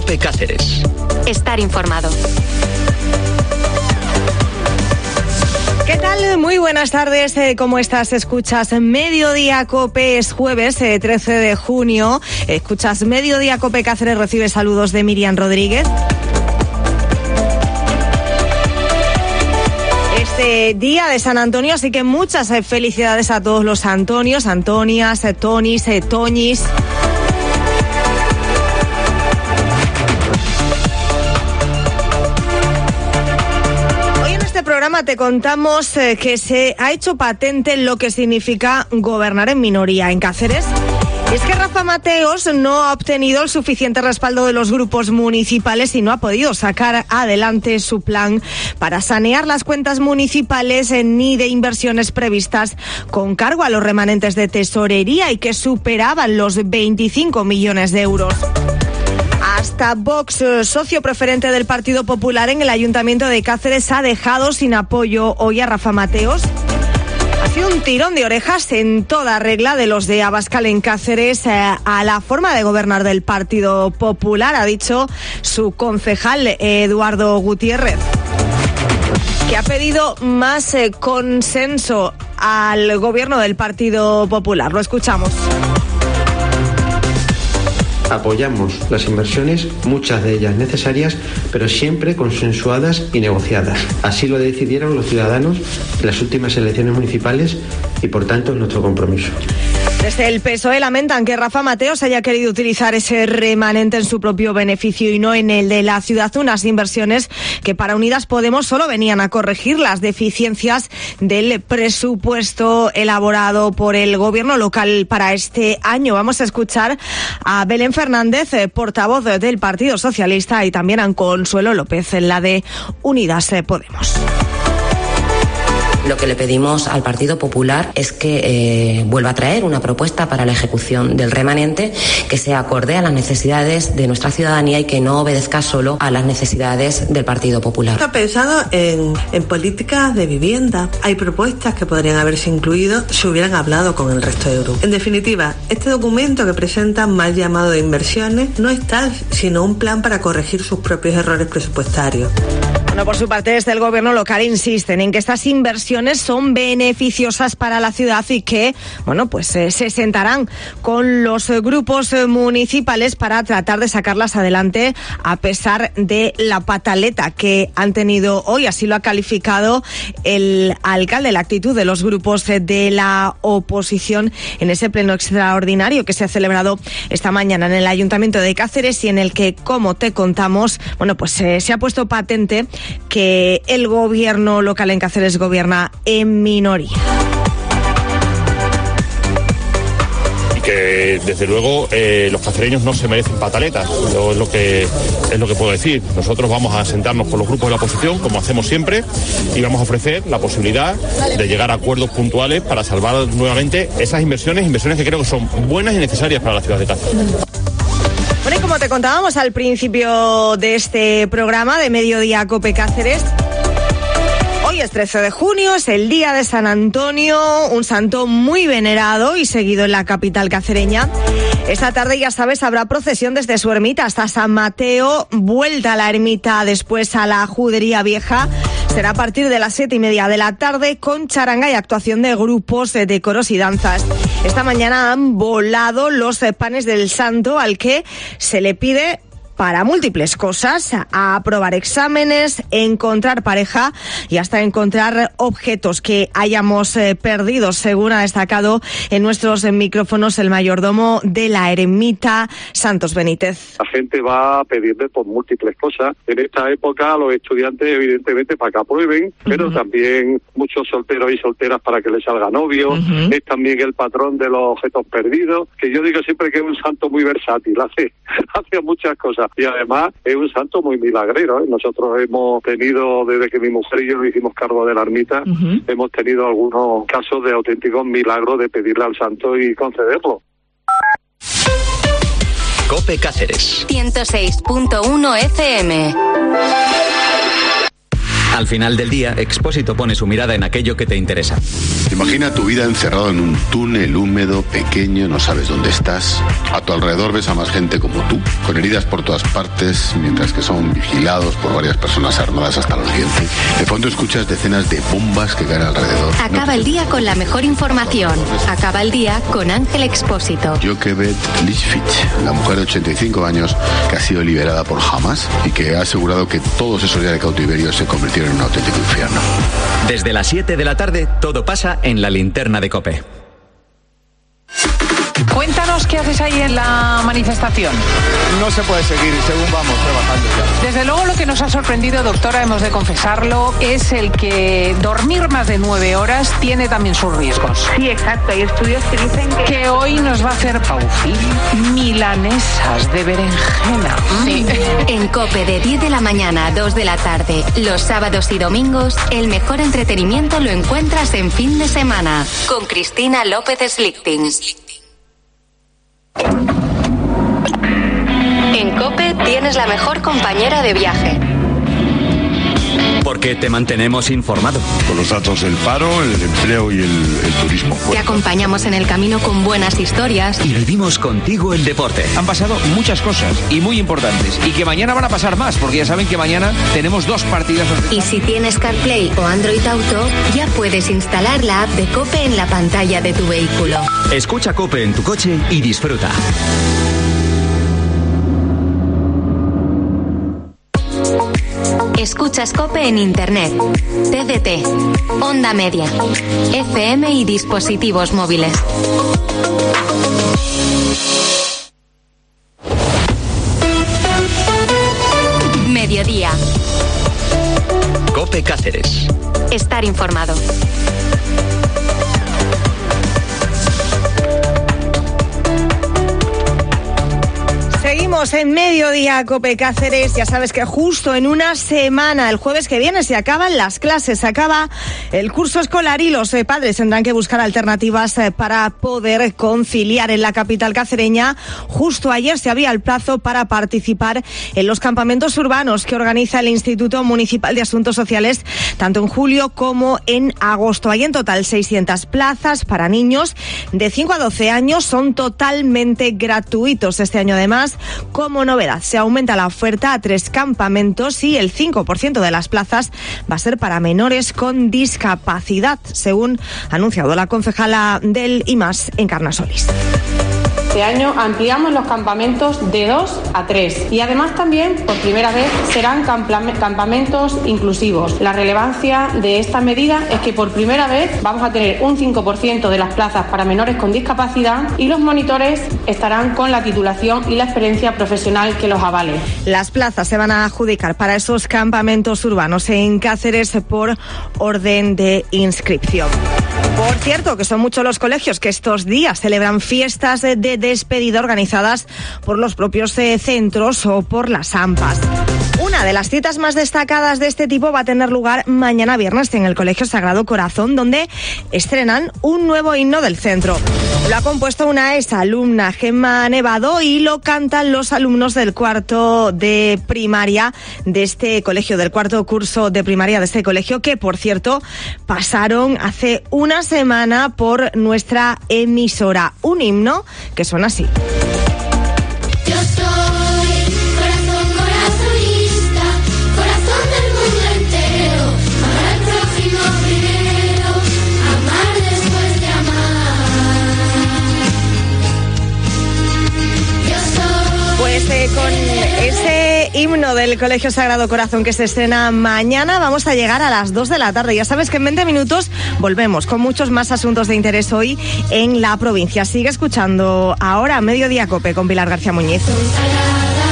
COPE Cáceres. Estar informado. ¿Qué tal? Muy buenas tardes. ¿Cómo estás? Escuchas Mediodía COPE. Es jueves 13 de junio. Escuchas Mediodía COPE Cáceres. Recibe saludos de Miriam Rodríguez. Este día de San Antonio, así que muchas felicidades a todos los Antonios, Antonias, Tonis, Toñis. Programa te contamos que se ha hecho patente lo que significa gobernar en minoría en Cáceres. Y es que Rafa Mateos no ha obtenido el suficiente respaldo de los grupos municipales y no ha podido sacar adelante su plan para sanear las cuentas municipales ni de inversiones previstas con cargo a los remanentes de tesorería y que superaban los 25 millones de euros. Hasta Vox, socio preferente del Partido Popular en el Ayuntamiento de Cáceres, ha dejado sin apoyo hoy a Rafa Mateos. Ha sido un tirón de orejas en toda regla de los de Abascal en Cáceres a la forma de gobernar del Partido Popular, ha dicho su concejal Eduardo Gutiérrez, que ha pedido más consenso al gobierno del Partido Popular. Lo escuchamos. Apoyamos las inversiones, muchas de ellas necesarias, pero siempre consensuadas y negociadas. Así lo decidieron los ciudadanos en las últimas elecciones municipales y, por tanto, es nuestro compromiso. Desde el PSOE lamentan que Rafa Mateos haya querido utilizar ese remanente en su propio beneficio y no en el de la ciudad, unas inversiones que para Unidas Podemos solo venían a corregir las deficiencias del presupuesto elaborado por el gobierno local para este año. Vamos a escuchar a Belén Fernández, portavoz del Partido Socialista, y también a Consuelo López, la de Unidas Podemos. Lo que le pedimos al Partido Popular es que vuelva a traer una propuesta para la ejecución del remanente que sea acorde a las necesidades de nuestra ciudadanía y que no obedezca solo a las necesidades del Partido Popular. Está pensado en políticas de vivienda. Hay propuestas que podrían haberse incluido si hubieran hablado con el resto de grupos. En definitiva, este documento que presenta, mal llamado de inversiones, no es tal, sino un plan para corregir sus propios errores presupuestarios. Bueno, por su parte, desde el gobierno local insisten en que estas inversiones son beneficiosas para la ciudad y que, bueno, pues se sentarán con los grupos municipales para tratar de sacarlas adelante a pesar de la pataleta que han tenido hoy. Así lo ha calificado el alcalde, la actitud de los grupos de la oposición en ese pleno extraordinario que se ha celebrado esta mañana en el Ayuntamiento de Cáceres y en el que, como te contamos, bueno, pues se ha puesto patente que el gobierno local en Cáceres gobierna en minoría. Y que desde luego los cacereños no se merecen pataletas. Yo es lo que puedo decir. Nosotros vamos a sentarnos con los grupos de la oposición, como hacemos siempre, y vamos a ofrecer la posibilidad de llegar a acuerdos puntuales para salvar nuevamente esas inversiones que creo que son buenas y necesarias para la ciudad de Cáceres. Bueno, y como te contábamos al principio de este programa de Mediodía COPE Cáceres, hoy es 13 de junio, es el día de San Antonio, un santo muy venerado y seguido en la capital cacereña. Esta tarde, ya sabes, habrá procesión desde su ermita hasta San Mateo, vuelta a la ermita, después a la Judería Vieja. Será a partir de las 7:30 de la tarde con charanga y actuación de grupos de coros y danzas. Esta mañana han volado los panes del santo al que se le pide para múltiples cosas, a aprobar exámenes, encontrar pareja y hasta encontrar objetos que hayamos perdido, según ha destacado en nuestros micrófonos el mayordomo de la ermita, Santos Benítez. La gente va a pedirle por múltiples cosas. En esta época los estudiantes evidentemente para que aprueben, pero también muchos solteros y solteras para que les salga novio. Es también el patrón de los objetos perdidos, que yo digo siempre que es un santo muy versátil, hace muchas cosas. Y además es un santo muy milagrero, ¿eh? Nosotros hemos tenido, desde que mi mujer y yo nos hicimos cargo de la ermita, hemos tenido algunos casos de auténticos milagros de pedirle al santo y concederlo. COPE Cáceres 106.1 FM. Al final del día, Expósito pone su mirada en aquello que te interesa. Imagina tu vida encerrado en un túnel húmedo, pequeño, no sabes dónde estás. A tu alrededor ves a más gente como tú, con heridas por todas partes, mientras que son vigilados por varias personas armadas hasta los dientes. De fondo escuchas decenas de bombas que caen alrededor. Acaba el día con la mejor información. Acaba el día con Ángel Expósito. Joquebed Lichfich, la mujer de 85 años que ha sido liberada por Hamas y que ha asegurado que todos esos días de cautiverio se convirtieron en un auténtico infierno. Desde las 7 de la tarde, todo pasa en la linterna de COPE. Cuéntanos qué haces ahí en la manifestación. No se puede seguir según vamos trabajando ya. Desde luego lo que nos ha sorprendido, doctora, hemos de confesarlo, es el que dormir más de 9 horas tiene también sus riesgos. Sí, exacto. Hay estudios que dicen que hoy nos va a hacer Paufil milanesas de berenjena. Sí. En COPE de 10 de la mañana a 2 de la tarde, los sábados y domingos, el mejor entretenimiento lo encuentras en Fin de Semana con Cristina López Slichting. En COPE tienes la mejor compañera de viaje. Porque te mantenemos informado. Con los datos del paro, el empleo y el turismo. Te acompañamos en el camino con buenas historias. Y vivimos contigo el deporte. Han pasado muchas cosas y muy importantes. Y que mañana van a pasar más, porque ya saben que mañana tenemos 2 partidas. Y si tienes CarPlay o Android Auto, ya puedes instalar la app de COPE en la pantalla de tu vehículo. Escucha COPE en tu coche y disfruta. Escuchas COPE en Internet, TDT, Onda Media, FM y dispositivos móviles. Mediodía. COPE Cáceres. Estar informado. Seguimos en Mediodía COPE Cáceres. Ya sabes que justo en una semana, el jueves que viene, se acaban las clases, se acaba el curso escolar y los padres tendrán que buscar alternativas para poder conciliar. En la capital cacereña, justo ayer se abría el plazo para participar en los campamentos urbanos que organiza el Instituto Municipal de Asuntos Sociales, tanto en julio como en agosto. Hay en total 600 plazas para niños de 5 a 12 años, son totalmente gratuitos. Este año, además, como novedad, se aumenta la oferta a 3 campamentos y el 5% de las plazas va a ser para menores con discapacidad, según ha anunciado la concejala del IMAS, Encarna Solís. Este año ampliamos los campamentos de 2 a 3 y además también por primera vez serán campamentos inclusivos. La relevancia de esta medida es que por primera vez vamos a tener un 5% de las plazas para menores con discapacidad y los monitores estarán con la titulación y la experiencia profesional que los avale. Las plazas se van a adjudicar para esos campamentos urbanos en Cáceres por orden de inscripción. Por cierto, que son muchos los colegios que estos días celebran fiestas de despedida organizadas por los propios centros o por las AMPAs. Una de las citas más destacadas de este tipo va a tener lugar mañana viernes en el Colegio Sagrado Corazón, donde estrenan un nuevo himno del centro. Lo ha compuesto una exalumna, Gemma Nevado, y lo cantan los alumnos del cuarto de primaria de este colegio, del cuarto curso de primaria de este colegio, que por cierto pasaron hace una semana por nuestra emisora. Un himno que suena así. Yo soy corazón corazonista, corazón del mundo entero, amar al prójimo primero, amar después de amar. Yo soy... Pues con ese himno del Colegio Sagrado Corazón que se estrena mañana, vamos a llegar a las 2 de la tarde. Ya sabes que en 20 minutos volvemos con muchos más asuntos de interés hoy en la provincia. Sigue escuchando ahora Mediodía COPE con Pilar García Muñiz.